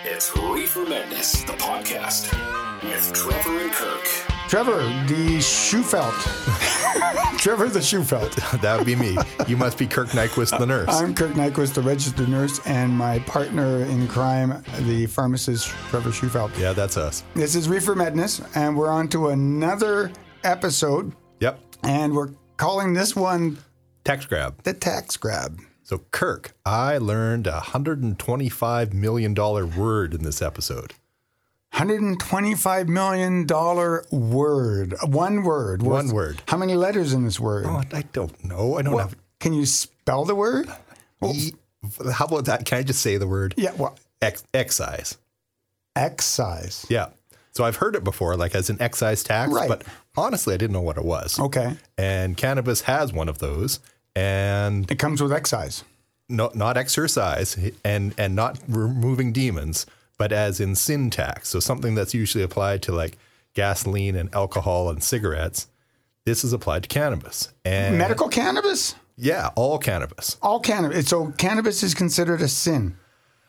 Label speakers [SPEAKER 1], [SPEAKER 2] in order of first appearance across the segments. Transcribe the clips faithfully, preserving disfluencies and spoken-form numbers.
[SPEAKER 1] It's Reefer Madness, the podcast, with Trevor and Kirk.
[SPEAKER 2] Trevor, the Shufelt. Trevor the Shufelt.
[SPEAKER 3] That would be me. You must be Kirk Nyquist, the nurse.
[SPEAKER 2] I'm Kirk Nyquist, the registered nurse, and my partner in crime, the pharmacist, Trevor Shufelt.
[SPEAKER 3] Yeah, that's us.
[SPEAKER 2] This is Reefer Madness, and we're on to another episode.
[SPEAKER 3] Yep.
[SPEAKER 2] And we're calling this one
[SPEAKER 3] Tax grab.
[SPEAKER 2] the tax grab.
[SPEAKER 3] So, Kirk, I learned a one hundred twenty-five million dollars word in this episode.
[SPEAKER 2] one hundred twenty-five million dollars word. One word.
[SPEAKER 3] One word.
[SPEAKER 2] How many letters in this word?
[SPEAKER 3] Oh, I don't know. I don't
[SPEAKER 2] Well,
[SPEAKER 3] have.
[SPEAKER 2] can you spell the word?
[SPEAKER 3] E, how about that? Can I just say the word?
[SPEAKER 2] Yeah, well,
[SPEAKER 3] Ex, excise.
[SPEAKER 2] excise.
[SPEAKER 3] Yeah. So I've heard it before, like as an excise tax,
[SPEAKER 2] Right.
[SPEAKER 3] but honestly, I didn't know what it was.
[SPEAKER 2] Okay.
[SPEAKER 3] And cannabis has one of those, and
[SPEAKER 2] It comes with excise.
[SPEAKER 3] no, not exercise and and not removing demons, but as in sin tax. So something that's usually applied to like gasoline and alcohol and cigarettes. This is applied to cannabis. And
[SPEAKER 2] Medical cannabis?
[SPEAKER 3] yeah, all cannabis.
[SPEAKER 2] All cannabis. So cannabis is considered a sin.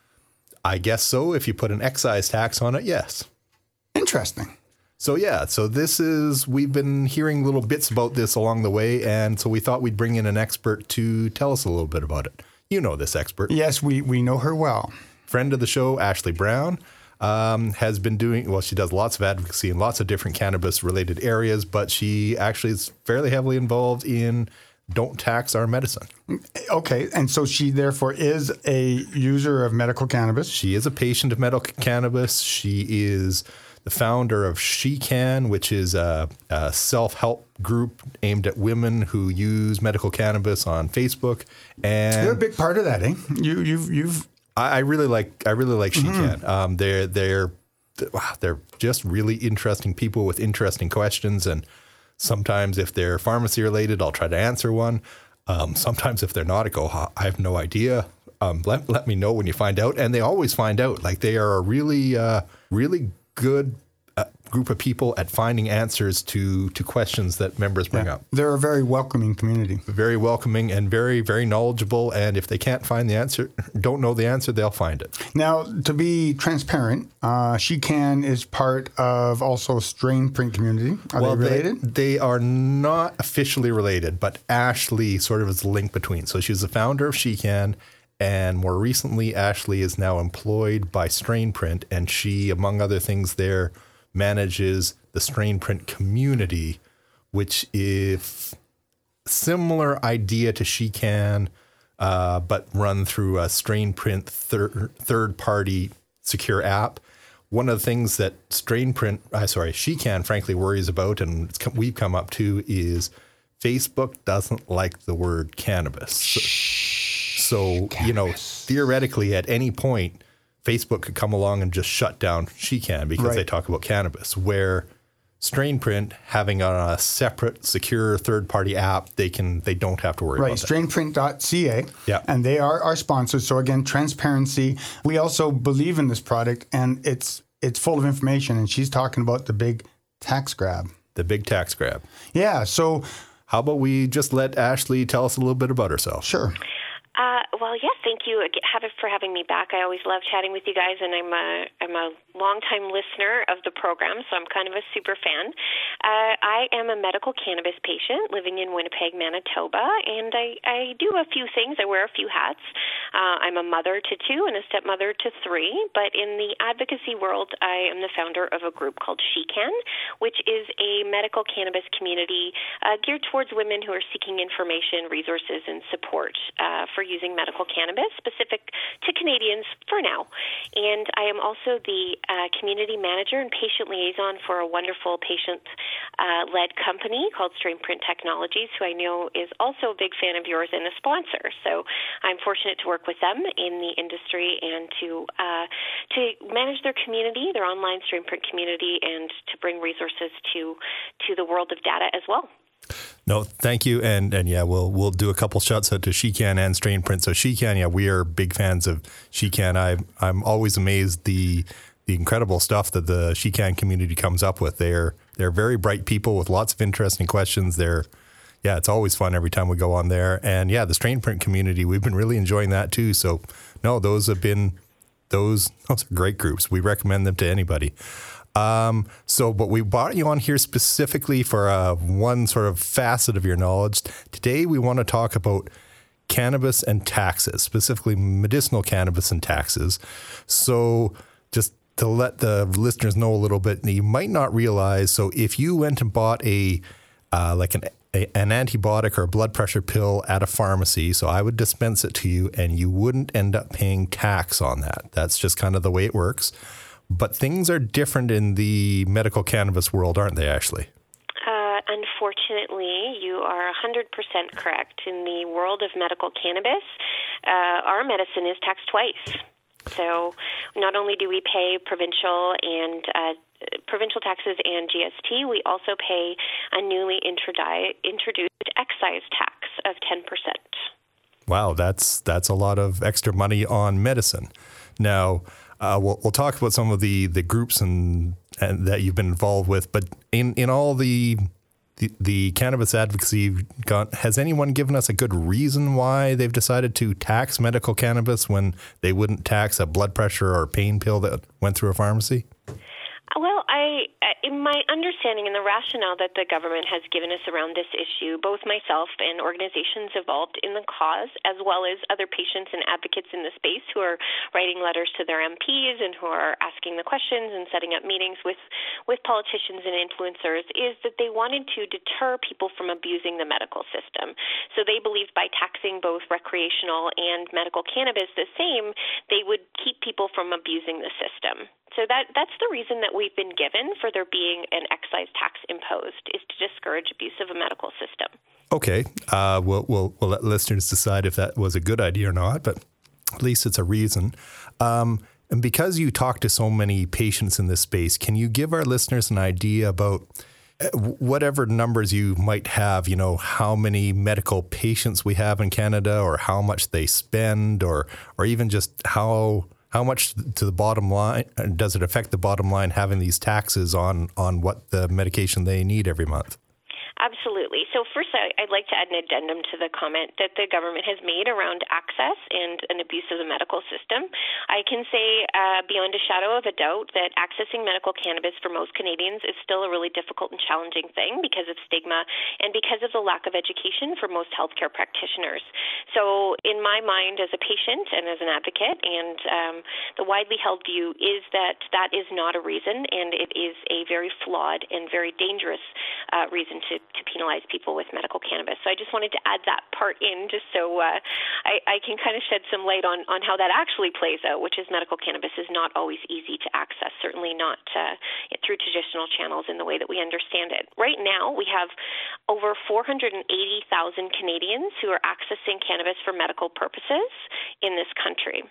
[SPEAKER 3] I guess so. If you put an excise tax on it, yes.
[SPEAKER 2] Interesting.
[SPEAKER 3] So yeah, so this is, we've been hearing little bits about this along the way, and so we thought we'd bring in an expert to tell us a little bit about it. You know this expert.
[SPEAKER 2] Yes, we, we know her well.
[SPEAKER 3] Friend of the show, Ashley Brown, um, has been doing, well, she does lots of advocacy in lots of different cannabis-related areas, but she actually is fairly heavily involved in Don't Tax Our Medicine.
[SPEAKER 2] Okay, and so she therefore is a user of medical cannabis.
[SPEAKER 3] She is a patient of medical cannabis. She is the founder of She Can, which is a, a self-help group aimed at women who use medical cannabis on Facebook. And
[SPEAKER 2] You're a big part of that, eh? You, you've, you've.
[SPEAKER 3] I, I really like, I really like She Can. Um, they're they're wow, they're just really interesting people with interesting questions. And sometimes, if they're pharmacy related, I'll try to answer one. Um, sometimes, if they're not, I go, I have no idea. Um, let let me know when you find out. And they always find out. Like they are a really, uh, really good uh, group of people at finding answers to to questions that members bring up.
[SPEAKER 2] They're a very welcoming community.
[SPEAKER 3] Very welcoming and very, very knowledgeable. And if they can't find the answer, don't know the answer, they'll find it.
[SPEAKER 2] Now, to be transparent, uh, She Can is part of also Strain Print community. Are
[SPEAKER 3] well,
[SPEAKER 2] they related?
[SPEAKER 3] They, they are not officially related, but Ashley sort of is the link between. So she's the founder of She Can. And more recently, Ashley is now employed by Strain Print, and she, among other things there, manages the Strain Print community, which is similar idea to She Can, uh, but run through a Strain Print thir- third-party secure app. One of the things that Strain Print, uh, sorry, She Can, frankly, worries about, and it's come, we've come up to, is Facebook doesn't like the word cannabis. So, So, you know, theoretically, at any point, Facebook could come along and just shut down She Can because
[SPEAKER 2] Right.
[SPEAKER 3] they talk about cannabis. Where Strain Print, having a, a separate, secure third-party app, they can they don't have to worry
[SPEAKER 2] Right,
[SPEAKER 3] about that.
[SPEAKER 2] strain print dot c a.
[SPEAKER 3] Yeah.
[SPEAKER 2] And they are our sponsors. So again, transparency. We also believe in this product, and it's it's full of information. And she's talking about the big tax grab.
[SPEAKER 3] The big tax grab.
[SPEAKER 2] Yeah. So
[SPEAKER 3] How about we just let Ashley tell us a little bit about herself?
[SPEAKER 2] sure.
[SPEAKER 4] Uh, well, yeah, thank you for having me back. I always love chatting with you guys, and I'm a I'm a longtime listener of the program, so I'm kind of a super fan. Uh, I am a medical cannabis patient living in Winnipeg, Manitoba, and I, I do a few things. I wear a few hats. Uh, I'm a mother to two and a stepmother to three, but in the advocacy world, I am the founder of a group called She Can, which is a medical cannabis community uh, geared towards women who are seeking information, resources, and support uh, for using medical cannabis, specific to Canadians for now. And I am also the uh, community manager and patient liaison for a wonderful patient-led uh, company called Strain Print Technologies, who I know is also a big fan of yours and a sponsor. So I'm fortunate to work with them in the industry and to uh, to manage their community, their online Strain Print community, and to bring resources to to the world of data as well.
[SPEAKER 3] No, thank you. And and yeah, we'll we'll do a couple shots out to She Can and Strain Print. So She Can, yeah, we are big fans of She Can. I I'm always amazed the the incredible stuff that the She Can community comes up with. They're they're very bright people with lots of interesting questions. They're yeah, it's always fun every time we go on there. And yeah, the Strain Print community, we've been really enjoying that too. So no, those have been those, those are great groups. We recommend them to anybody. Um, so, but we brought you on here specifically for uh, one sort of facet of your knowledge. Today, we want to talk about cannabis and taxes, specifically medicinal cannabis and taxes. So just to let the listeners know a little bit, you might not realize, so if you went and bought a, uh, like an, a, an antibiotic or a blood pressure pill at a pharmacy, so I would dispense it to you and you wouldn't end up paying tax on that. That's just kind of the way it works. But things are different in the medical cannabis world, aren't they, Ashley?
[SPEAKER 4] Uh, unfortunately, you are one hundred percent correct. In the world of medical cannabis, uh, our medicine is taxed twice. So not only do we pay provincial and uh, provincial taxes and G S T, we also pay a newly introdu- introduced excise tax of ten percent.
[SPEAKER 3] Wow, that's that's a lot of extra money on medicine. Now, uh, we'll, we'll talk about some of the, the groups and, and that you've been involved with, but in, in all the, the the cannabis advocacy you've got, has anyone given us a good reason why they've decided to tax medical cannabis when they wouldn't tax a blood pressure or pain pill that went through a pharmacy?
[SPEAKER 4] Well, I, in my understanding and the rationale that the government has given us around this issue, both myself and organizations involved in the cause, as well as other patients and advocates in the space who are writing letters to their M Ps and who are asking the questions and setting up meetings with, with politicians and influencers, is that they wanted to deter people from abusing the medical system. So they believed by taxing both recreational and medical cannabis the same, they would keep people from abusing the system. So that that's the reason that we've been given for there being an excise tax imposed, is to discourage abuse of a medical system.
[SPEAKER 3] Okay. Uh, we'll, we'll, we'll let listeners decide if that was a good idea or not, but at least it's a reason. Um, and because you talk to so many patients in this space, can you give our listeners an idea about whatever numbers you might have, you know, how many medical patients we have in Canada or how much they spend or or even just how... How much to the bottom line does it affect the bottom line having these taxes on, on what the medication they need every month?
[SPEAKER 4] Absolutely. So first, I'd like to add an addendum to the comment that the government has made around access and an abuse of the medical system. I can say uh, beyond a shadow of a doubt that accessing medical cannabis for most Canadians is still a really difficult and challenging thing because of stigma and because of the lack of education for most healthcare practitioners. So in my mind as a patient and as an advocate, and um, the widely held view is that that is not a reason, and it is a very flawed and very dangerous uh, reason to to penalize people with medical cannabis. So I just wanted to add that part in just so uh, I, I can kind of shed some light on, on how that actually plays out, which is medical cannabis is not always easy to access, certainly not uh, through traditional channels in the way that we understand it. Right now, we have over four hundred eighty thousand Canadians who are accessing cannabis for medical purposes in this country.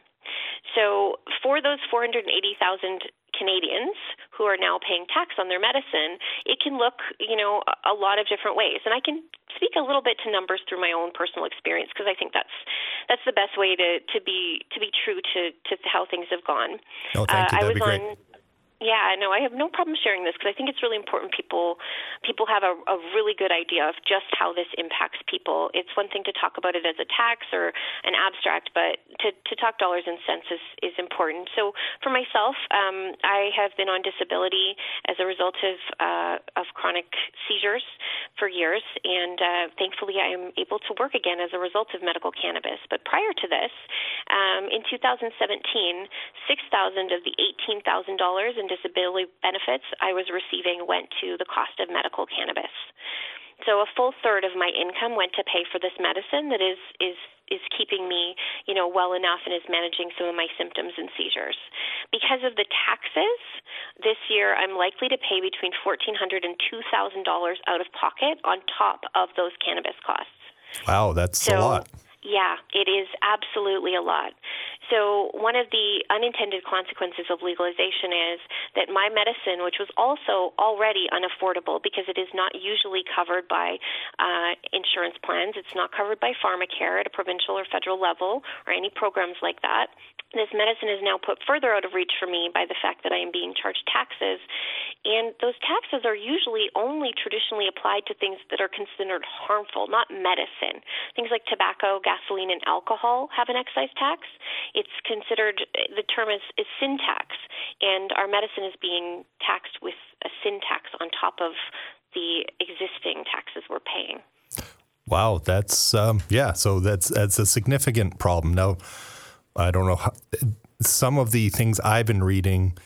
[SPEAKER 4] So for those four hundred eighty thousand Canadians who are now paying tax on their medicine, it can look, you know, a lot of different ways. And I can speak a little bit to numbers through my own personal experience because I think that's that's the best way to, to be to be true to, to how things have gone.
[SPEAKER 3] Oh, thank you.
[SPEAKER 4] Uh,
[SPEAKER 3] That'd be great.
[SPEAKER 4] On, Yeah, no, I have no problem sharing this because I think it's really important people people have a, a really good idea of just how this impacts people. It's one thing to talk about it as a tax or an abstract, but to, to talk dollars and cents is, is important. So for myself, um, I have been on disability as a result of uh, of chronic seizures for years, and uh, thankfully I am able to work again as a result of medical cannabis. But prior to this, um, in two thousand seventeen, six thousand dollars of the eighteen thousand dollars in disability benefits I was receiving went to the cost of medical cannabis. So a full third of my income went to pay for this medicine that is is is keeping me, you know, well enough and is managing some of my symptoms and seizures. Because of the taxes, this year I'm likely to pay between fourteen hundred dollars and two thousand dollars out of pocket on top of those cannabis costs.
[SPEAKER 3] Wow, that's
[SPEAKER 4] so,
[SPEAKER 3] a lot.
[SPEAKER 4] Yeah, it is absolutely a lot. So one of the unintended consequences of legalization is that my medicine, which was also already unaffordable because it is not usually covered by uh, insurance plans, it's not covered by pharmacare at a provincial or federal level or any programs like that. This medicine is now put further out of reach for me by the fact that I am being charged taxes. And those taxes are usually only traditionally applied to things that are considered harmful, not medicine. Things like tobacco, gasoline, and alcohol have an excise tax. It's considered, the term is, is sin tax, and our medicine is being taxed with a sin tax on top of the existing taxes we're paying.
[SPEAKER 3] Wow, that's, um, yeah, so that's that's a significant problem. Now, I don't know, how, some of the things I've been reading,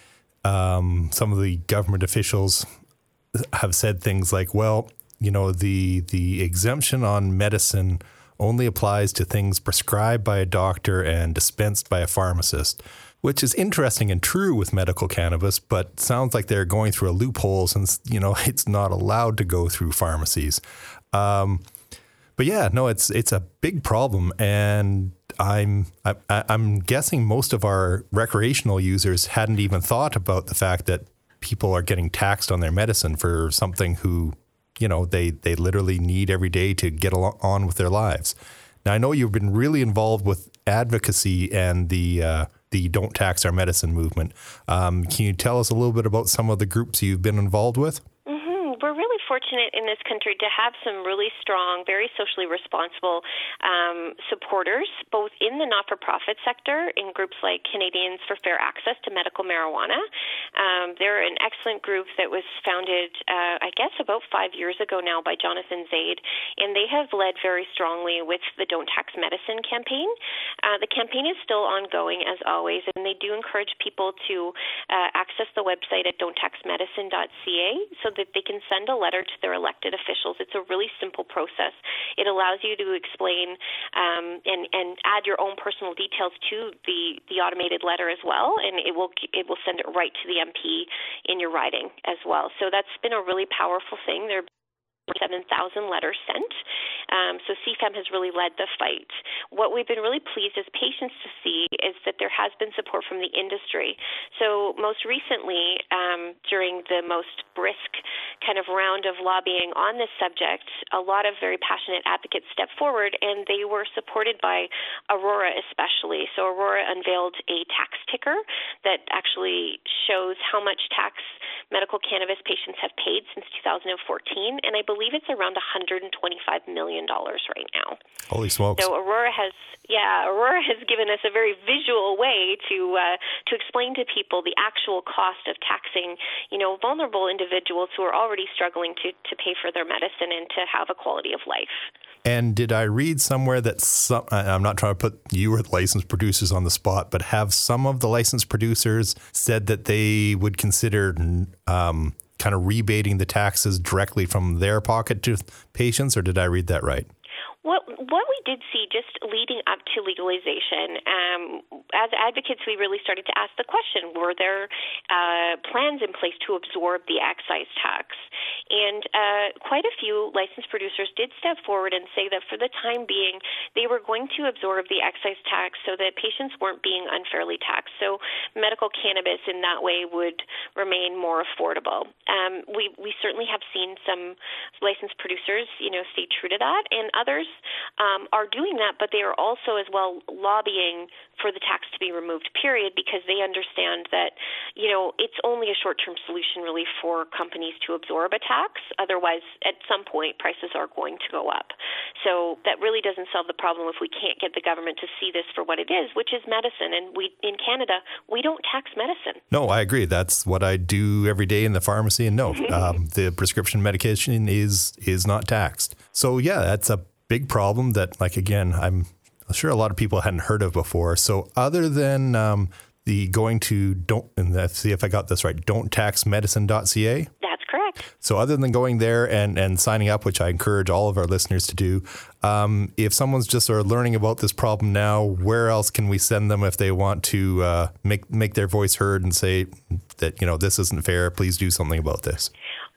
[SPEAKER 3] um, some of the government officials have said things like, well, you know, the the exemption on medicine only applies to things prescribed by a doctor and dispensed by a pharmacist, which is interesting and true with medical cannabis, but sounds like they're going through a loophole since, you know, it's not allowed to go through pharmacies. Um, but yeah, no, it's it's a big problem, and I'm I, I'm guessing most of our recreational users hadn't even thought about the fact that people are getting taxed on their medicine for something who, you know, they they literally need every day to get on with their lives. Now, I know you've been really involved with advocacy and the uh, the Don't Tax Our Medicine movement. Um, can you tell us a little bit about some of the groups you've been involved with?
[SPEAKER 4] We're really fortunate in this country to have some really strong, very socially responsible um, supporters, both in the not-for-profit sector, in groups like Canadians for Fair Access to Medical Marijuana. Um, they're an excellent group that was founded, uh, I guess, about five years ago now by Jonathan Zaid, and they have led very strongly with the Don't Tax Medicine campaign. Uh, the campaign is still ongoing, as always, and they do encourage people to uh, access the website at don't tax medicine dot c a so that they can send a letter to their elected officials. It's a really simple process. It allows you to explain um, and, and add your own personal details to the, the automated letter as well, and it will it will send it right to the M P in your riding as well. So that's been a really powerful thing. There seven thousand letters sent. Um, so C F E M has really led the fight. What we've been really pleased as patients to see is that there has been support from the industry. So most recently, um, during the most brisk kind of round of lobbying on this subject, a lot of very passionate advocates stepped forward, and they were supported by Aurora especially. So Aurora unveiled a tax ticker that actually shows how much tax medical cannabis patients have paid since two thousand fourteen, and I believe it's around one hundred twenty-five million dollars right now.
[SPEAKER 3] Holy smokes.
[SPEAKER 4] So Aurora has, yeah, Aurora has given us a very visual way to uh, to explain to people the actual cost of taxing, you know, vulnerable individuals who are already struggling to, to pay for their medicine and to have a quality of life.
[SPEAKER 3] And did I read somewhere that some, I'm not trying to put you or the licensed producers on the spot, but have some of the licensed producers said that they would consider um, kind of rebating the taxes directly from their pocket to patients, or did I read that right?
[SPEAKER 4] What what we did see just leading up to legalization, um, as advocates, we really started to ask the question, were there uh, plans in place to absorb the excise tax? And uh, quite a few licensed producers did step forward and say that for the time being, they were going to absorb the excise tax so that patients weren't being unfairly taxed. So medical cannabis in that way would remain more affordable. Um, we, we certainly have seen some licensed producers, you know, stay true to that, and others um, are doing that, but they are also as well lobbying for the tax to be removed, period, because they understand that, you know, it's only a short-term solution really for companies to absorb a tax. Otherwise, at some point, prices are going to go up. So that really doesn't solve the problem if we can't get the government to see this for what it is, which is medicine. And we in Canada, we don't tax medicine.
[SPEAKER 3] No, I agree. That's what I do every day in the pharmacy. And no, um, the prescription medication is is not taxed. So yeah, that's a big problem that, like, again, I'm sure a lot of people hadn't heard of before. So other than um, the going to don't, and let's see if I got this right, don't tax medicine dot c a?
[SPEAKER 4] That's correct.
[SPEAKER 3] So other than going there and, and signing up, which I encourage all of our listeners to do, um, if someone's just sort of learning about this problem now, where else can we send them if they want to uh, make make their voice heard and say that, you know, this isn't fair, please do something about this?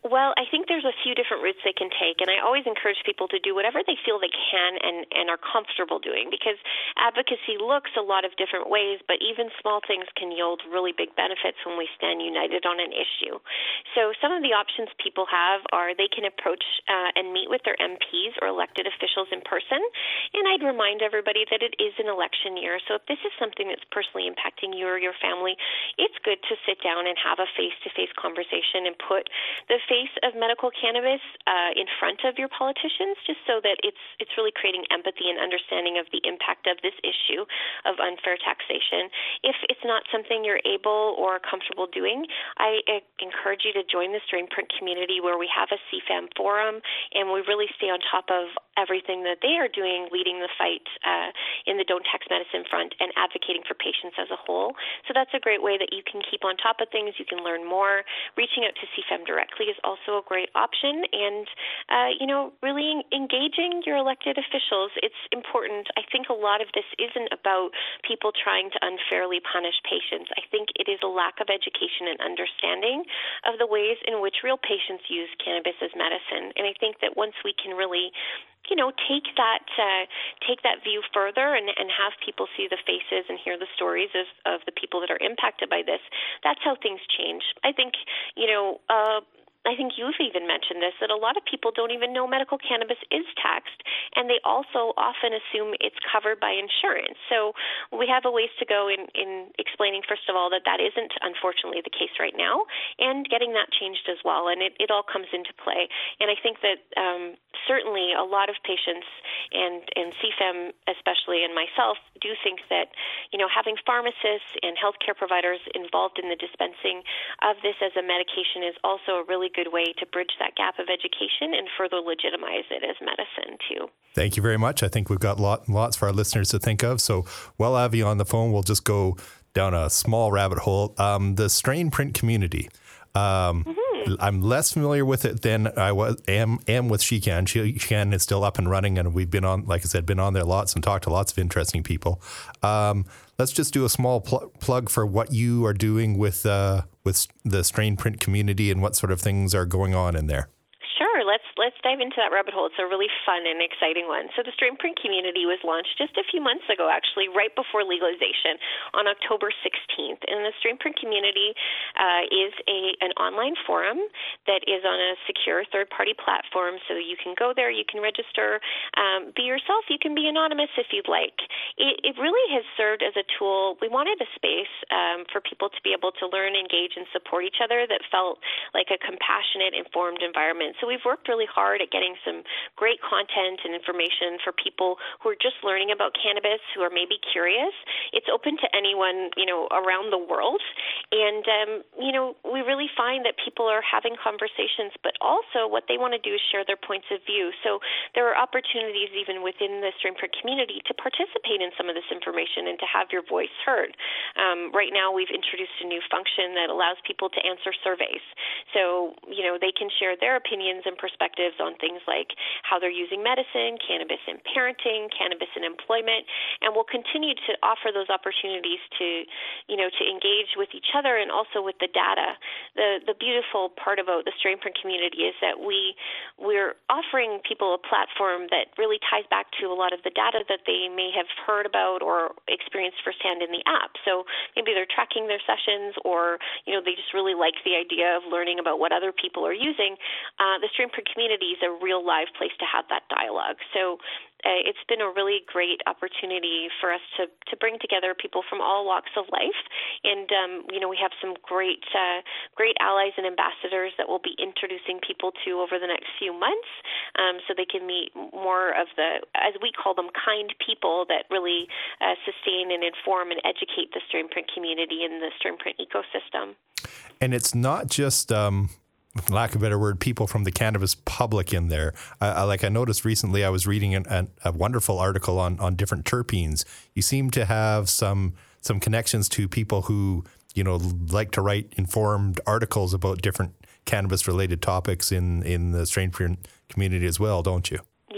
[SPEAKER 4] Well, I think there's a few different routes they can take, and I always encourage people to do whatever they feel they can and, and are comfortable doing, because advocacy looks a lot of different ways, but even small things can yield really big benefits when we stand united on an issue. So some of the options people have are they can approach uh, and meet with their M Ps or elected officials in person, and I'd remind everybody that it is an election year, so if this is something that's personally impacting you or your family, it's good to sit down and have a face-to-face conversation and put the face of medical cannabis uh, in front of your politicians, just so that it's it's really creating empathy and understanding of the impact of this issue of unfair taxation. If it's not something you're able or comfortable doing, I uh, encourage you to join the Strain Print community, where we have a C F A M forum, and we really stay on top of everything that they are doing, leading the fight uh, in the Don't Tax Medicine front and advocating for patients as a whole. So that's a great way that you can keep on top of things. You can learn more. Reaching out to C F A M directly is also a great option, and uh, you know, really engaging your elected officials. It's important. I think a lot of this isn't about people trying to unfairly punish patients. I think it is a lack of education and understanding of the ways in which real patients use cannabis as medicine. And I think that once we can really, you know, take that uh, take that view further and, and have people see the faces and hear the stories of, of the people that are impacted by this, that's how things change. I think, you know, uh, I think you've even mentioned this, that a lot of people don't even know medical cannabis is taxed, and they also often assume it's covered by insurance. So we have a ways to go in, in explaining, first of all, that that isn't, unfortunately, the case right now, and getting that changed as well, and it, it all comes into play. And I think that um, certainly a lot of patients, and, and C F A M especially, and myself, do think that, you know, having pharmacists and healthcare providers involved in the dispensing of this as a medication is also a really good way to bridge that gap of education and further legitimize it as medicine too.
[SPEAKER 3] Thank you very much. I think we've got lot, lots for our listeners to think of. So while I have you on the phone, we'll just go down a small rabbit hole. Um, the Strain Print community. Um, mm-hmm. I'm less familiar with it than I was am am with SheCan. SheCan is still up and running, and we've been on, like I said, been on there lots and talked to lots of interesting people. Um, let's just do a small pl- plug for what you are doing with uh, with the Strain Print community and what sort of things are going on in there.
[SPEAKER 4] Sure. Let's let's dive into that rabbit hole. It's a really fun and exciting one. So the Strain Print community was launched just a few months ago, actually, right before legalization on October sixteenth. And the Strain Print community uh, is a an online forum that is on a secure third-party platform. So you can go there, you can register, um, be yourself. You can be anonymous if you'd like. It, it really has served as a tool. We wanted a space um, for people to be able to learn, engage, and support each other that felt like a compassionate, informed environment. So we've worked really hard at getting some great content and information for people who are just learning about cannabis, who are maybe curious. It's open to anyone, you know, around the world. And, um, you know, we really find that people are having conversations, but also what they want to do is share their points of view. So there are opportunities even within the Strain Print community to participate in some of this information and to have your voice heard. Um, right now, we've introduced a new function that allows people to answer surveys. So, you know, they can share their opinions and perspectives on things like how they're using medicine, cannabis in parenting, cannabis in employment, and we'll continue to offer those opportunities to, you know, to engage with each other and also with the data. The the beautiful part about the Strain Print community is that we we're offering people a platform that really ties back to a lot of the data that they may have heard about or experienced firsthand in the app. So maybe they're tracking their sessions, or, you know, they just really like the idea of learning about what other people are using. Uh, the Strain Print community is a real live place to have that dialogue. So uh, it's been a really great opportunity for us to, to bring together people from all walks of life. And, um, you know, we have some great, uh, great allies and ambassadors that we'll be introducing people to over the next few months, um, so they can meet more of the, as we call them, kind people that really uh, sustain and inform and educate the Strain Print community and the Strain Print ecosystem.
[SPEAKER 3] And it's not just... Um for lack of a better word, people from the cannabis public in there. Uh, I, like I noticed recently, I was reading an, an, a wonderful article on, on different terpenes. You seem to have some some connections to people who, you know, like to write informed articles about different cannabis-related topics in, in the Strain Print community as well, don't you?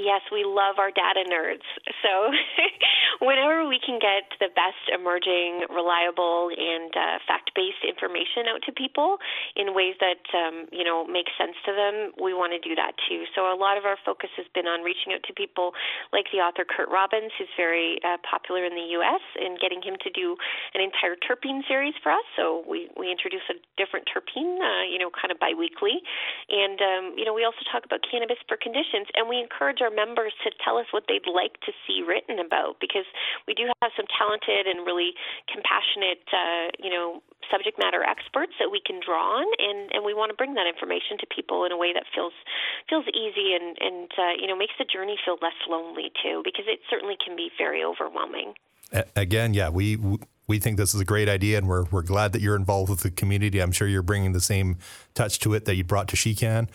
[SPEAKER 4] yes, we love our data nerds. So whenever we can get the best emerging, reliable, and uh, fact-based information out to people in ways that, um, you know, make sense to them, we want to do that too. So a lot of our focus has been on reaching out to people like the author Kurt Robbins, who's very uh, popular in the U S, and getting him to do an entire terpene series for us. So we, we introduce a different terpene, uh, you know, kind of biweekly. And, um, you know, we also talk about cannabis for conditions, and we encourage our members to tell us what they'd like to see written about, because we do have some talented and really compassionate, uh, you know, subject matter experts that we can draw on, and, and we want to bring that information to people in a way that feels feels easy and, and uh, you know, makes the journey feel less lonely too, because it certainly can be very overwhelming.
[SPEAKER 3] Again, yeah, we we think this is a great idea, and we're we're glad that you're involved with the community. I'm sure you're bringing the same touch to it that you brought to SheCan.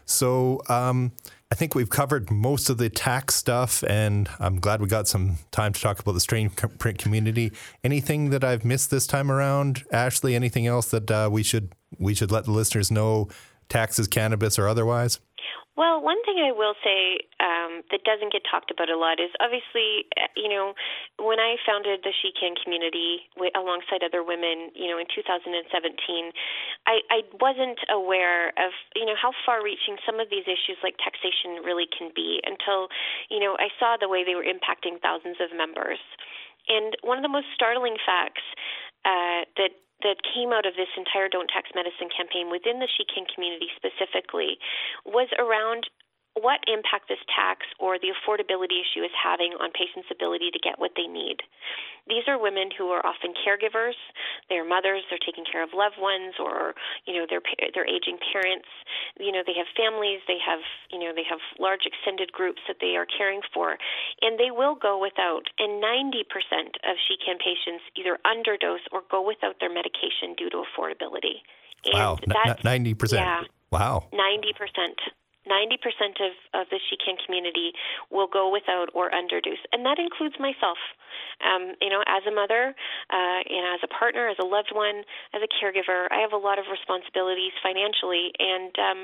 [SPEAKER 3] So um, I think we've covered most of the tax stuff, and I'm glad we got some time to talk about the strain print community. Anything that I've missed this time around, Ashley? Anything else that uh, we should we should let the listeners know, taxes, cannabis, or otherwise?
[SPEAKER 4] Well, one thing I will say um, that doesn't get talked about a lot is obviously, you know, when I founded the SheCan community w- alongside other women, you know, in two thousand seventeen, I, I wasn't aware of, you know, how far-reaching some of these issues like taxation really can be until, you know, I saw the way they were impacting thousands of members. And one of the most startling facts uh, that that came out of this entire Don't Tax Medicine campaign within the SheCan community specifically was around what impact this tax or the affordability issue is having on patients' ability to get what they need. These are women who are often caregivers. They're mothers. They're taking care of loved ones, or, you know, they're, they're aging parents. You know, they have families. They have, you know, they have large extended groups that they are caring for, and they will go without. And ninety percent of SheCan patients either underdose or go without their medication due to affordability. And
[SPEAKER 3] wow,
[SPEAKER 4] that's,
[SPEAKER 3] ninety percent.
[SPEAKER 4] Yeah,
[SPEAKER 3] wow.
[SPEAKER 4] ninety percent. ninety percent of, of the SheCan community will go without or underdose, and that includes myself. Um, you know, as a mother, uh, you know, as a partner, as a loved one, as a caregiver, I have a lot of responsibilities financially, and um,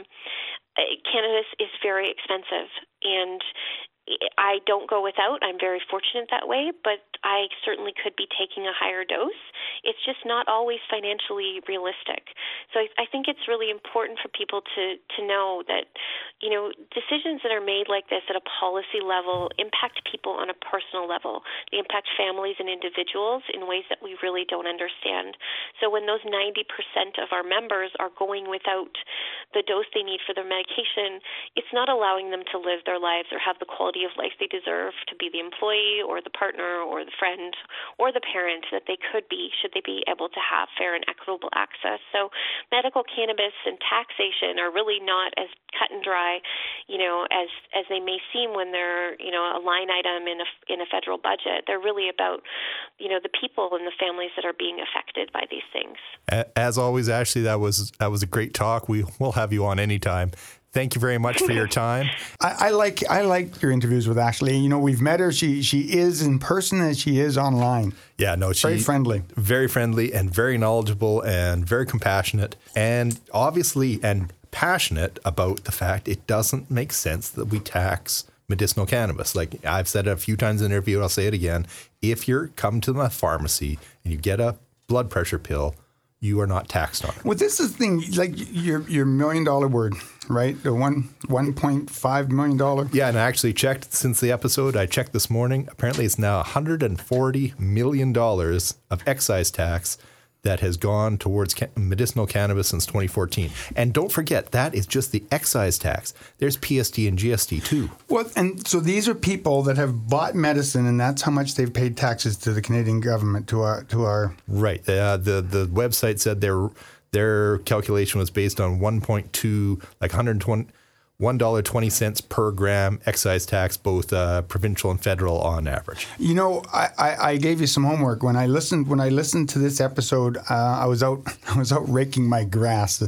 [SPEAKER 4] cannabis is very expensive, and I don't go without. I'm very fortunate that way, but I certainly could be taking a higher dose. It's just not always financially realistic. So I, I think it's really important for people to, to know that, you know, decisions that are made like this at a policy level impact people on a personal level. They impact families and individuals in ways that we really don't understand. So when those ninety percent of our members are going without the dose they need for their medication, it's not allowing them to live their lives or have the quality of life they deserve to be the employee or the partner or the friend or the parent that they could be should they be able to have fair and equitable access. So medical cannabis and taxation are really not as cut and dry, you know, as as they may seem when they're, you know, a line item in a in a federal budget. They're really about, you know, the people and the families that are being affected by these things.
[SPEAKER 3] As always, Ashley, that was that was a great talk. We will have you on anytime. Thank you very much for your time.
[SPEAKER 2] I, I like I like your interviews with Ashley. You know, we've met her. She she is in person as she is online.
[SPEAKER 3] Yeah, no, she's
[SPEAKER 2] very friendly,
[SPEAKER 3] very friendly, and very knowledgeable, and very compassionate, and obviously and passionate about the fact it doesn't make sense that we tax medicinal cannabis. Like I've said it a few times in the interview, I'll say it again. If you're come to the pharmacy and you get a blood pressure pill, you are not taxed on it.
[SPEAKER 2] Well, this is the thing, like your your million dollar word, right? The one one point five million dollar.
[SPEAKER 3] Yeah, and I actually checked since the episode. I checked this morning. Apparently, it's now one hundred forty million dollars of excise tax that has gone towards ca- medicinal cannabis since twenty fourteen. And don't forget, that is just the excise tax. There's P S T and G S T too.
[SPEAKER 2] Well, and so these are people that have bought medicine, and that's how much they've paid taxes to the Canadian government, to our to our.
[SPEAKER 3] Right. Uh, the the website said their their calculation was based on one point two, like one hundred twenty. one dollar and twenty cents per gram excise tax, both uh, provincial and federal on average.
[SPEAKER 2] You know, I, I, I gave you some homework when I listened. When I listened to this episode, uh, I was out. I was out raking my grass.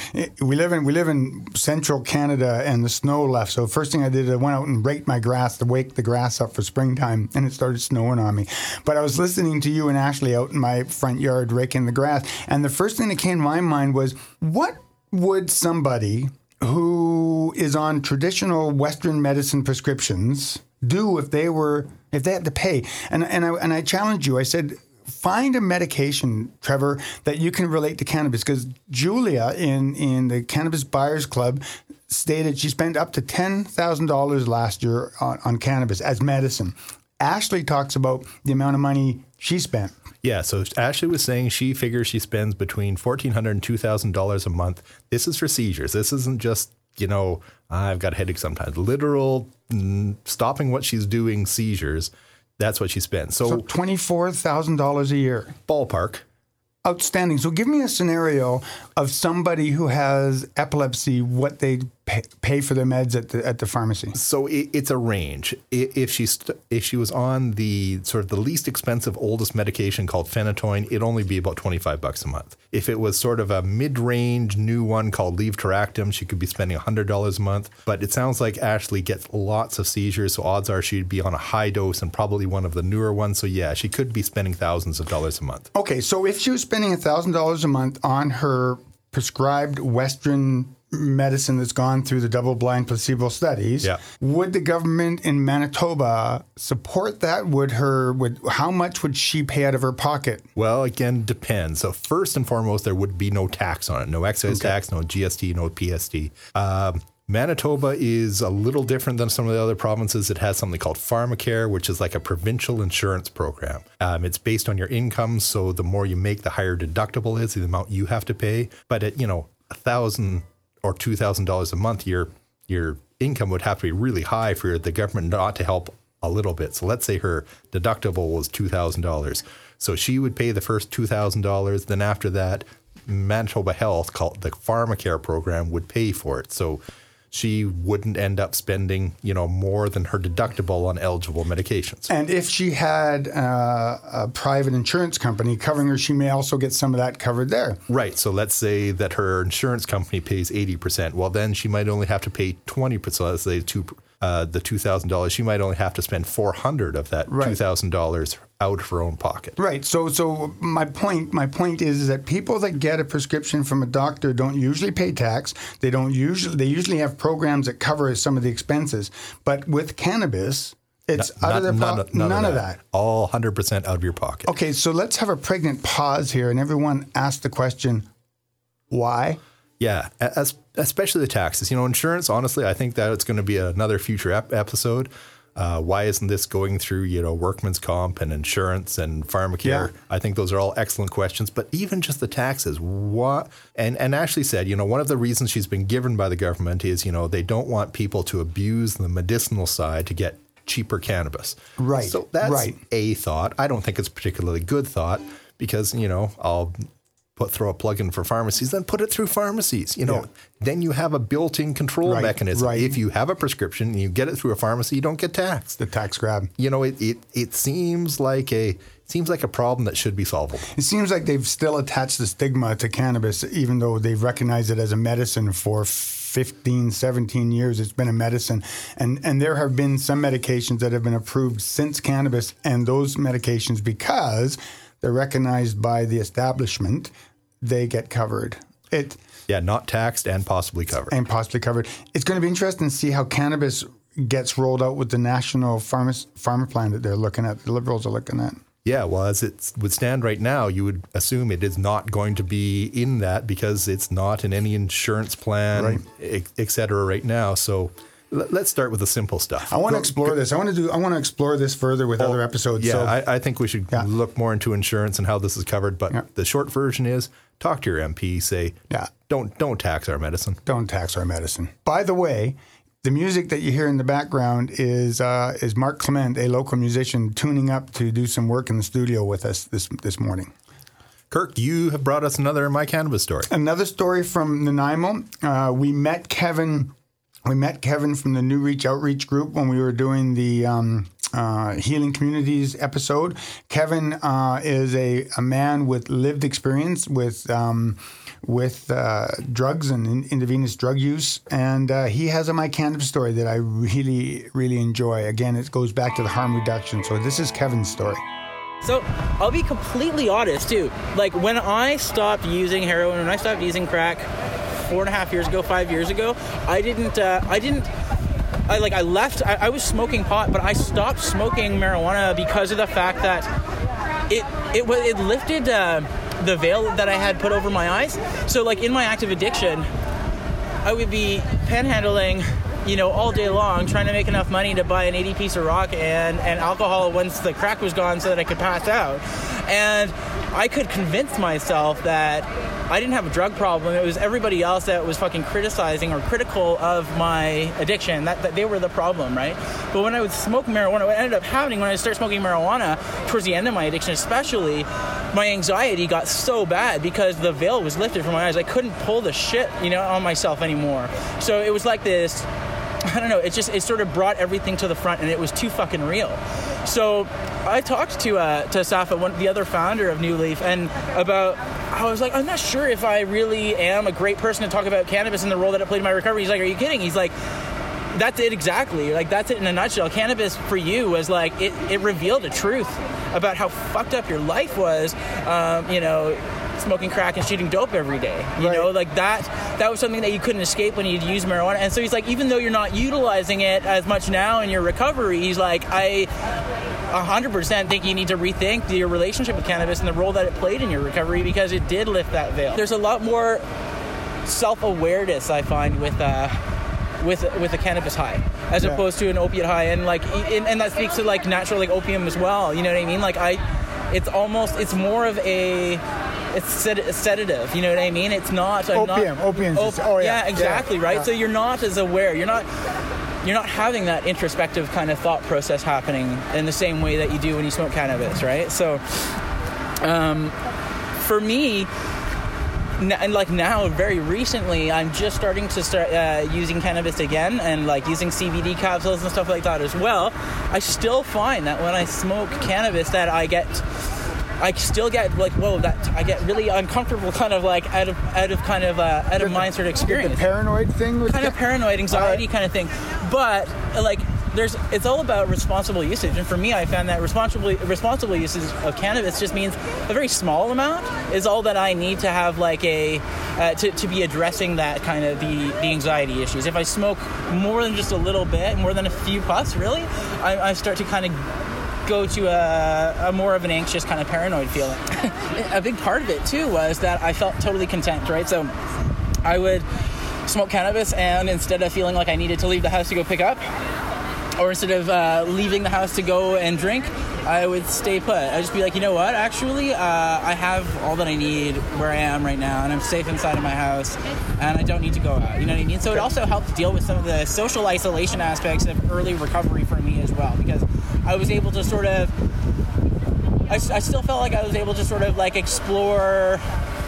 [SPEAKER 2] We live in we live in central Canada, and the snow left. So first thing I did, I went out and raked my grass to wake the grass up for springtime, and it started snowing on me. But I was listening to you and Ashley out in my front yard raking the grass, and the first thing that came to my mind was, what would somebody who who is on traditional Western medicine prescriptions do if they were if they had to pay? And and I and I challenge you. I said, find a medication, Trevor, that you can relate to cannabis. Because Julia in in the Cannabis Buyers Club stated she spent up to ten thousand dollars last year on, on cannabis as medicine. Ashley talks about the amount of money she spent.
[SPEAKER 3] Yeah, so Ashley was saying she figures she spends between fourteen hundred dollars and two thousand dollars a month. This is for seizures. This isn't just, you know, I've got a headache sometimes. Literal mm, stopping what she's doing seizures, that's what she spends. So,
[SPEAKER 2] So twenty-four thousand dollars a year.
[SPEAKER 3] ballpark.
[SPEAKER 2] Outstanding. So give me a scenario of somebody who has epilepsy, what they pay, pay for their meds at the at the pharmacy.
[SPEAKER 3] So it, it's a range. I- If she st- if she was on the sort of the least expensive, oldest medication called phenytoin, it'd only be about twenty-five bucks a month. If it was sort of a mid-range new one called levetiracetam, she could be spending one hundred dollars a month. But it sounds like Ashley gets lots of seizures, so odds are she'd be on a high dose and probably one of the newer ones. So yeah, she could be spending thousands of dollars a month.
[SPEAKER 2] Okay, so if she was spending one thousand dollars a month on her prescribed Western medicine that's gone through the double-blind placebo studies,
[SPEAKER 3] Yeah.
[SPEAKER 2] would the government in Manitoba support that? Would her? Would how much would she pay out of her pocket?
[SPEAKER 3] Well, again, depends. So first and foremost, there would be no tax on it. No excise
[SPEAKER 2] Okay.
[SPEAKER 3] tax, no G S T, no P S T. Um, Manitoba is a little different than some of the other provinces. It has something called Pharmacare, which is like a provincial insurance program. Um, it's based on your income, so the more you make, the higher deductible is, the amount you have to pay. But at, you know, a thousand or two thousand dollars a month, your your income would have to be really high for the government not to help a little bit. So let's say her deductible was two thousand dollars. So she would pay the first two thousand dollars. Then after that, Manitoba Health, called the Pharmacare program, would pay for it. So she wouldn't end up spending, you know, more than her deductible on eligible medications.
[SPEAKER 2] And if she had uh, a private insurance company covering her, she may also get some of that covered there.
[SPEAKER 3] Right. So let's say that her insurance company pays eighty percent. Well, then she might only have to pay twenty percent. So let's say two, uh, the two thousand dollars. She might only have to spend four hundred dollars of that
[SPEAKER 2] Right.
[SPEAKER 3] two thousand dollars out of her own pocket.
[SPEAKER 2] Right. So, so my point, my point is, is that people that get a prescription from a doctor don't usually pay tax. They don't usually. They usually have programs that cover some of the expenses. But with cannabis, it's
[SPEAKER 3] None-
[SPEAKER 2] out of their
[SPEAKER 3] none,
[SPEAKER 2] pocket.
[SPEAKER 3] none,
[SPEAKER 2] None
[SPEAKER 3] of
[SPEAKER 2] of
[SPEAKER 3] that.
[SPEAKER 2] that.
[SPEAKER 3] All one hundred percent out of your pocket.
[SPEAKER 2] Okay. So let's have a pregnant pause here, and everyone ask the question, why?
[SPEAKER 3] Yeah, as, especially the taxes. You know, insurance, honestly, I think that it's going to be another future ep- episode. Uh, why isn't this going through, you know, workman's comp and insurance and pharmacare?
[SPEAKER 2] Yeah.
[SPEAKER 3] I think those are all excellent questions. But even just the taxes, what? And, and Ashley said, you know, one of the reasons she's been given by the government is, you know, they don't want people to abuse the medicinal side to get cheaper cannabis.
[SPEAKER 2] Right,
[SPEAKER 3] So that's
[SPEAKER 2] right.
[SPEAKER 3] a thought. I don't think it's a particularly good thought because, you know, I'll put throw a plug in for pharmacies, then put it through pharmacies. You know,
[SPEAKER 2] Yeah.
[SPEAKER 3] then you have a built-in control
[SPEAKER 2] Right,
[SPEAKER 3] mechanism.
[SPEAKER 2] right.
[SPEAKER 3] If you have a prescription and you get it through a pharmacy, you don't get taxed.
[SPEAKER 2] The tax grab.
[SPEAKER 3] You know, it it, it seems like a it seems like a problem that should be solvable.
[SPEAKER 2] It seems like they've still attached the stigma to cannabis, even though they've recognized it as a medicine for fifteen, seventeen years. It's been a medicine. And, and there have been some medications that have been approved since cannabis, and those medications, because they're recognized by the establishment, they get covered. It
[SPEAKER 3] Yeah, not taxed and possibly covered.
[SPEAKER 2] and possibly covered. It's going to be interesting to see how cannabis gets rolled out with the national pharma, pharma plan that they're looking at, the Liberals are looking at.
[SPEAKER 3] Yeah, well, as it would stand right now, you would assume it is not going to be in that because it's not in any insurance plan,
[SPEAKER 2] Right.
[SPEAKER 3] et, et cetera, right now. So l- let's start with the simple stuff.
[SPEAKER 2] I want to
[SPEAKER 3] Go-
[SPEAKER 2] explore this. I want to do. I want to explore this further with other episodes.
[SPEAKER 3] Yeah,
[SPEAKER 2] so,
[SPEAKER 3] I, I think we should
[SPEAKER 2] Yeah.
[SPEAKER 3] look more into insurance and how this is covered. But
[SPEAKER 2] Yeah.
[SPEAKER 3] the short version is talk to your M P. Say,
[SPEAKER 2] Yeah.
[SPEAKER 3] don't don't tax our medicine.
[SPEAKER 2] don't tax our medicine. By the way, the music that you hear in the background is uh, is Mark Clement, a local musician, tuning up to do some work in the studio with us this this morning.
[SPEAKER 3] Kirk, you have brought us another My Cannabis story.
[SPEAKER 2] Another story from Nanaimo. Uh, we met Kevin. We met Kevin from the New Reach Outreach Group when we were doing the um, uh, Healing Communities episode. Kevin uh, is a, a man with lived experience with um, with uh, drugs and in, intravenous drug use, and uh, he has a My Cannabis story that I really, really enjoy. Again, it goes back to the harm reduction. So this is Kevin's story.
[SPEAKER 5] So I'll be completely honest too. Like when I stopped using heroin, when I stopped using crack,
[SPEAKER 6] four and a half years ago, five years ago, I didn't, uh, I didn't, I like, I left, I, I was smoking pot, but I stopped smoking marijuana because of the fact that it, it, it lifted uh, the veil that I had put over my eyes. So like in my active addiction, I would be panhandling, you know, all day long, trying to make enough money to buy an eighty piece of rock and, and alcohol once the crack was gone so that I could pass out. And I could convince myself that I didn't have a drug problem. It was everybody else that was fucking criticizing or critical of my addiction, that, that they were the problem, right? But when I would smoke marijuana, what ended up happening when I started smoking marijuana, towards the end of my addiction especially, my anxiety got so bad because the veil was lifted from my eyes. I couldn't pull the shit, you know, on myself anymore. So it was like this, I don't know, it just, it sort of brought everything to the front, and it was too fucking real. So I talked to uh, to Safa, one, the other founder of New Leaf, and about, I was like, I'm not sure if I really am a great person to talk about cannabis and the role that it played in my recovery. He's like, are you kidding? He's like, that's it exactly. Like, that's it in a nutshell. Cannabis for you was like, it, it revealed a truth about how fucked up your life was, um, you know, smoking crack and shooting dope every day. You right. know, like that, that was something that you couldn't escape when you'd use marijuana. And so he's like, even though you're not utilizing it as much now in your recovery, he's like, I one hundred percent think you need to rethink your relationship with cannabis and the role that it played in your recovery, because it did lift that veil. There's a lot more self-awareness, I find, with uh, with with a cannabis high as yeah. opposed to an opiate high, and like and, and that speaks to like natural like opium as well. You know what I mean? Like I, it's almost it's more of a it's sed- sedative. You know what I mean? It's not I'm
[SPEAKER 2] opium.
[SPEAKER 6] Not,
[SPEAKER 2] opium.
[SPEAKER 6] Op-
[SPEAKER 2] oh yeah,
[SPEAKER 6] yeah, exactly
[SPEAKER 2] yeah.
[SPEAKER 6] right.
[SPEAKER 2] Yeah.
[SPEAKER 6] So you're not as aware. You're not. You're not having that introspective kind of thought process happening in the same way that you do when you smoke cannabis, right? So, um, for me, n- and like now, very recently, I'm just starting to start uh, using cannabis again, and like using C B D capsules and stuff like that as well. I still find that when I smoke cannabis, that I get. I still get like, whoa, that I get really uncomfortable, kind of like out of out of kind of uh, out of mind sort of experience.
[SPEAKER 2] The paranoid thing, with
[SPEAKER 6] kind of paranoid anxiety right. kind of thing, but like there's it's all about responsible usage. And for me, I found that responsible responsible usage of cannabis just means a very small amount is all that I need to have like a uh, to to be addressing that kind of the the anxiety issues. If I smoke more than just a little bit, more than a few puffs, really, I, I start to kind of go to a, a more of an anxious kind of paranoid feeling. A big part of it too was that I felt totally content, right? So I would smoke cannabis, and instead of feeling like I needed to leave the house to go pick up, or instead of uh, leaving the house to go and drink, I would stay put. I'd just be like, you know what, actually, uh, I have all that I need where I am right now, and I'm safe inside of my house, and I don't need to go out, you know what I mean? So it also helped deal with some of the social isolation aspects of early recovery for me as well, because I was able to sort of, I, I still felt like I was able to sort of like explore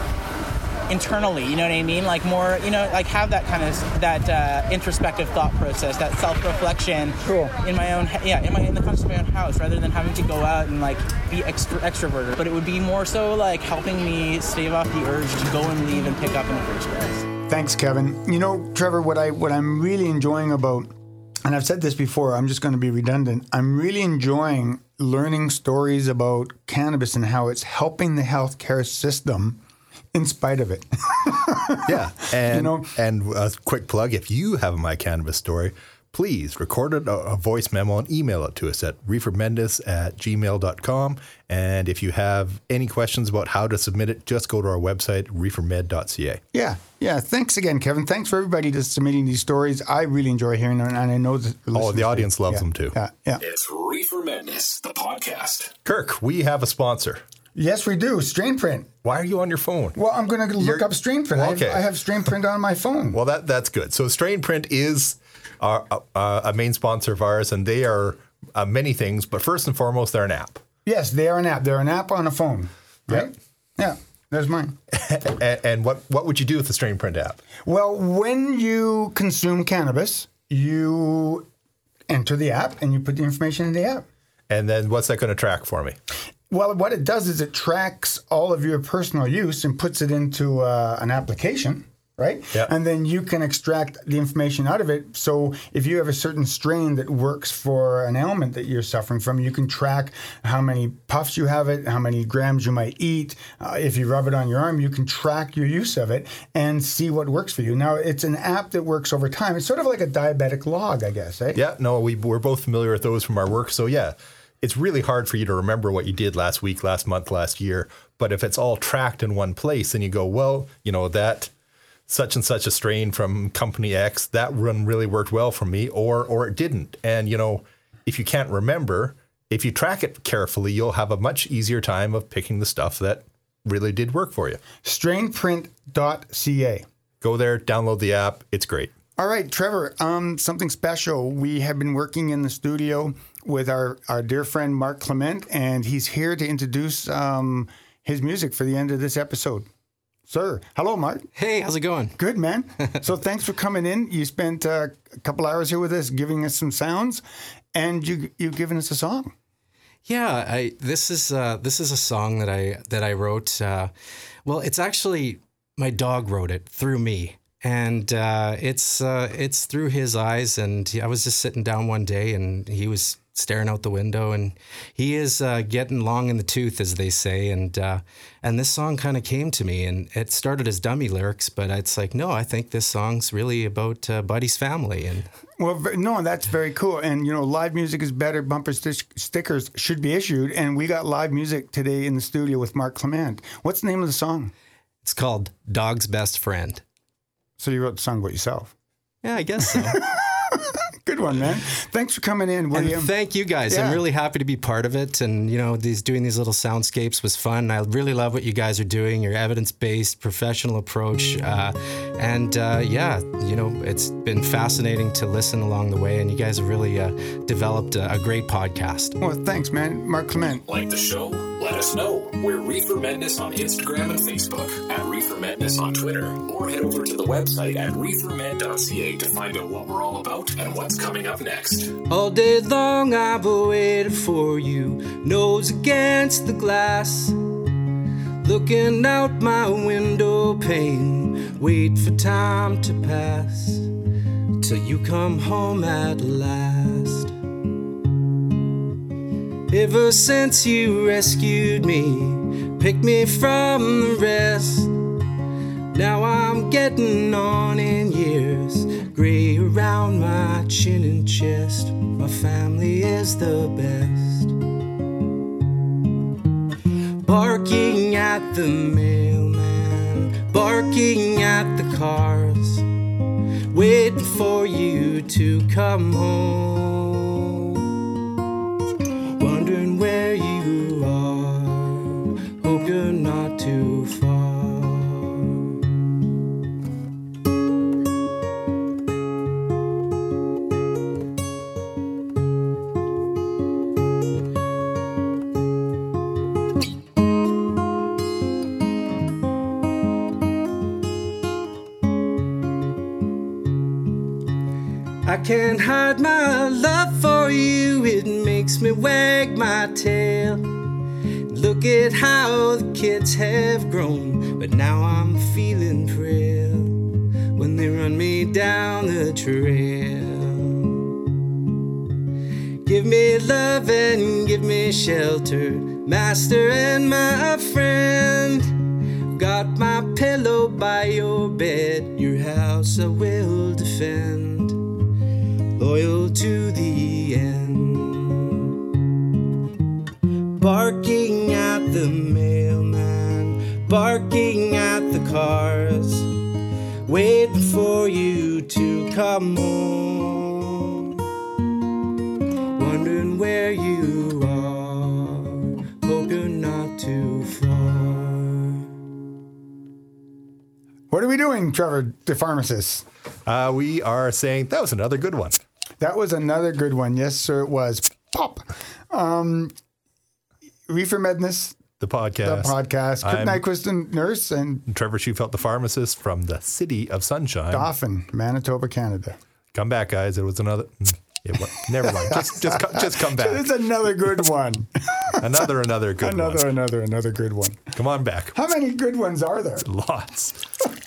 [SPEAKER 6] internally, you know what I mean? Like more, you know, like have that kind of, that uh, introspective thought process, that self-reflection
[SPEAKER 2] cool.
[SPEAKER 6] in my own, yeah, in my, in the context of my own house, rather than having to go out and like be extra extroverted. But it would be more so like helping me stave off the urge to go and leave and pick up in the first place.
[SPEAKER 2] Thanks, Kevin. You know, Trevor, what I, what I'm really enjoying about, and I've said this before, I'm just going to be redundant. I'm really enjoying learning stories about cannabis and how it's helping the healthcare system in spite of it.
[SPEAKER 3] Yeah. And,
[SPEAKER 2] you know?
[SPEAKER 3] and a quick plug, if you have a My Cannabis story, please record it, a voice memo, and email it to us at reefermendez at gmail dot com. And if you have any questions about how to submit it, just go to our website, reefermed dot c a.
[SPEAKER 2] Yeah. Yeah. Thanks again, Kevin. Thanks for everybody that's submitting these stories. I really enjoy hearing them, and I know that
[SPEAKER 3] oh, the audience loves
[SPEAKER 2] yeah,
[SPEAKER 3] them too.
[SPEAKER 2] Yeah. Yeah.
[SPEAKER 1] It's Reefer Madness, the podcast.
[SPEAKER 3] Kirk, we have a sponsor.
[SPEAKER 2] Yes, we do. StrainPrint.
[SPEAKER 3] Why are you on your phone?
[SPEAKER 2] Well, I'm going to look
[SPEAKER 3] You're,
[SPEAKER 2] up StrainPrint.
[SPEAKER 3] Okay.
[SPEAKER 2] I have, I have StrainPrint on my phone.
[SPEAKER 3] Well, that that's good. So StrainPrint is our, uh, a main sponsor of ours, and they are uh, many things, but first and foremost, they're an app.
[SPEAKER 2] Yes, they are an app. They're an app on a phone, right?
[SPEAKER 3] Yep.
[SPEAKER 2] Yeah, there's mine.
[SPEAKER 3] and and what, what would you do with the StrainPrint app?
[SPEAKER 2] Well, when you consume cannabis, you enter the app and you put the information in the app.
[SPEAKER 3] And then what's that going to track for me?
[SPEAKER 2] Well, what it does is it tracks all of your personal use and puts it into uh, an application, right?
[SPEAKER 3] Yeah.
[SPEAKER 2] And then you can extract the information out of it. So if you have a certain strain that works for an ailment that you're suffering from, you can track how many puffs you have it, how many grams you might eat. Uh, if you rub it on your arm, you can track your use of it and see what works for you. Now, it's an app that works over time. It's sort of like a diabetic log, I guess, eh?
[SPEAKER 3] Yeah, no, we, we're both familiar with those from our work. So yeah, it's really hard for you to remember what you did last week, last month, last year. But if it's all tracked in one place and you go, well, you know, that such and such a strain from company X, that run really worked well for me, or or it didn't. And, you know, if you can't remember, if you track it carefully, you'll have a much easier time of picking the stuff that really did work for you.
[SPEAKER 2] strain print dot c a.
[SPEAKER 3] Go there, download the app. It's great.
[SPEAKER 2] All right, Trevor, um, something special. We have been working in the studio with our, our dear friend Mark Clement, and he's here to introduce um, his music for the end of this episode. Sir, hello, Mark.
[SPEAKER 7] Hey, how's it going?
[SPEAKER 2] Good, man. So thanks for coming in. You spent uh, a couple hours here with us giving us some sounds, and you, you've given us a song.
[SPEAKER 7] Yeah, I, this is uh, this is a song that I that I wrote. Uh, well, it's actually my dog wrote it through me. And uh, it's uh, it's through his eyes. And he, I was just sitting down one day, and he was staring out the window. And he is uh, getting long in the tooth, as they say. And uh, and this song kind of came to me. And it started as dummy lyrics, but it's like, no, I think this song's really about uh, Buddy's family. And
[SPEAKER 2] well, no, that's very cool. And, you know, live music is better. Bumper st- stickers should be issued. And we got live music today in the studio with Mark Clement. What's the name of the song?
[SPEAKER 7] It's called Dog's Best Friend.
[SPEAKER 2] So you wrote the song about yourself?
[SPEAKER 7] Yeah, I guess so.
[SPEAKER 2] Good one, man. Thanks for coming in, William.
[SPEAKER 7] And thank you guys.
[SPEAKER 2] Yeah.
[SPEAKER 7] I'm really happy to be part of it. And, you know, these doing these little soundscapes was fun. I really love what you guys are doing, your evidence-based, professional approach. Uh, and, uh, yeah, you know, it's been fascinating to listen along the way. And you guys have really uh, developed a, a great podcast.
[SPEAKER 2] Well, thanks, man. Mark Clement.
[SPEAKER 1] Like the show? Let us know. We're Reefer Madness on Instagram and Facebook, at Reefer Madness on Twitter, or head over to the website at reefer med dot c a to find out what we're all about and what's coming up next.
[SPEAKER 7] All day long I've waited for you, nose against the glass, looking out my window pane, wait for time to pass, till you come home at last. Ever since you rescued me, picked me from the rest, now I'm getting on in years, gray around my chin and chest. My family is the best. Barking at the mailman, barking at the cars, waiting for you to come home, wondering where you are, hope you're not too far. I can't hide my love for you, it makes me wag my tail. Look at how the kids have grown, but now I'm feeling frail when they run me down the trail. Give me love and give me shelter, master and my friend. Got my pillow by your bed, your house I will defend, loyal to the end. Barking at the mailman, barking at the cars, waiting for you to come home, wondering where you are, hope you're not too far.
[SPEAKER 2] What are we doing, Trevor, the pharmacist?
[SPEAKER 3] Uh, we are saying that was another good one.
[SPEAKER 2] That was another good one. Yes, sir, it was. Pop. Um, Reefer Madness,
[SPEAKER 3] The podcast.
[SPEAKER 2] the podcast. Kurt
[SPEAKER 3] I'm
[SPEAKER 2] Nyquist, the nurse, and
[SPEAKER 3] Trevor Schufelt, the pharmacist from the City of Sunshine.
[SPEAKER 2] Dauphin, Manitoba, Canada.
[SPEAKER 3] Come back, guys. It was another. It was, never mind. Just, just, co- just come back.
[SPEAKER 2] It's another good one.
[SPEAKER 3] Another, another good
[SPEAKER 2] another,
[SPEAKER 3] one.
[SPEAKER 2] another, another good one.
[SPEAKER 3] Come on back.
[SPEAKER 2] How many good ones are there?
[SPEAKER 3] Lots.